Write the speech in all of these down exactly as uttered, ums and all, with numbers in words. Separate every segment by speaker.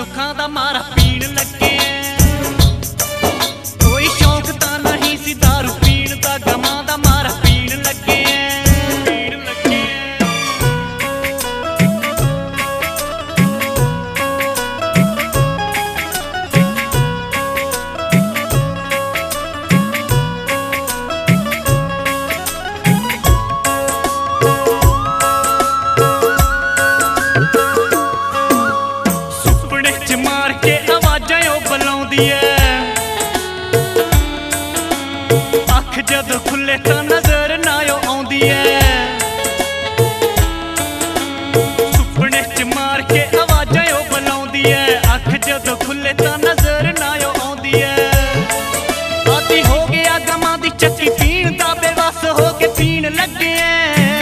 Speaker 1: दुखां दा मारा पीण लगे। कोई शौक तां नहीं सी दारू पीण दा, गमां दा मारा पीण लगे पीण लगे। सुपने च मार के आवाज़ां ओ बुलाउंदी ऐ, अख जद खुले तां नजर ना ओ आउंदी ऐ। सुपने च मार के आवाज़ां ओ बुलाउंदी ऐ, अख जद खुले तां नजर ना ओ आउंदी ऐ। आदी हो गया गमां दी चक्की पीण दा, बेवस हो के पीण लगे ऐ।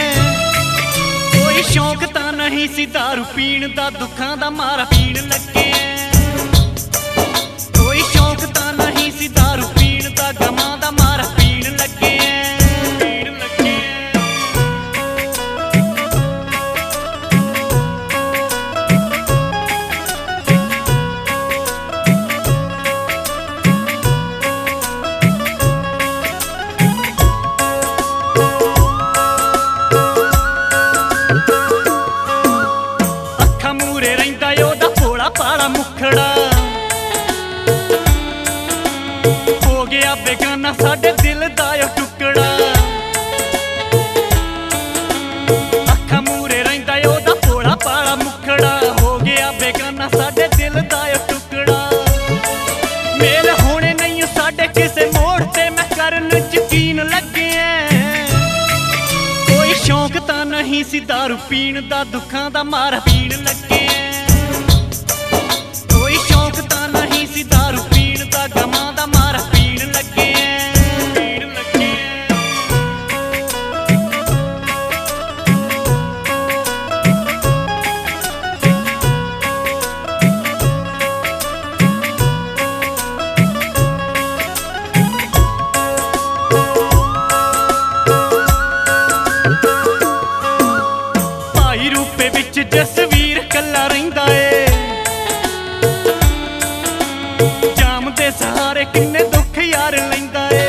Speaker 1: कोई शौक तां नहीं सी दारू पीण दा, दुखां दा मारा पीण लगे। कोई शौक तां नहीं सी दारू पीण दा, गमां दा मारा पीण लगे पीण लगे। अखा मूरे रहिंदा ओदा भोला भाला मुखड़ा, हो गया बेगाना साडे दिल दा ओ टुकड़ा। अखा मूरे रहिंदा ओदा भोला भाला मुखड़ा, हो गया बेगाना साडे दिल दा ओ टुकड़ा। मेल होने नहीं साडे किसे मोड़ ते, मैं करन यकीन लगे ऐ। कोई शौक तां नहीं सी दारू पीण दा, दुखां दा मारा पीण लगे। कोई शौक तां नहीं सी दारू पीण दा, गमां दा मारा पीण लगे पीण लगे। भाई रूपे विच जसवीर कल्ला रहिंदा ए, जाम दे सहारे किन्ने दुख यार लैंदा ए।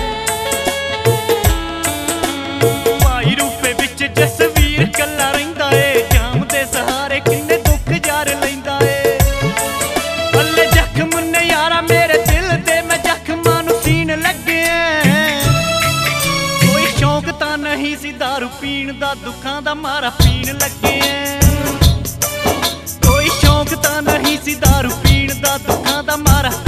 Speaker 1: भाई रूपे विच जसवीर कल्ला रहिंदा ए, जाम दे सहारे किन्ने दुख यार लैंदा ए। अल्ले जख्म ने यारा मेरे दिल दे, मैं जख्मां नूं सीण लगे ऐ। कोई शौक तां नहीं सी दारू पीण दा, दुखां दा मारा पीण लगे ऐ। कोई शौक तां नहीं सी दारू पीण दा, दुखां दा मारा